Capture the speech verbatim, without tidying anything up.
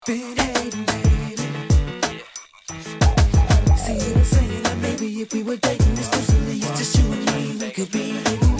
Been hating, baby. See what I'm saying? Like maybe if we were dating exclusively, it's just you and me. We could be.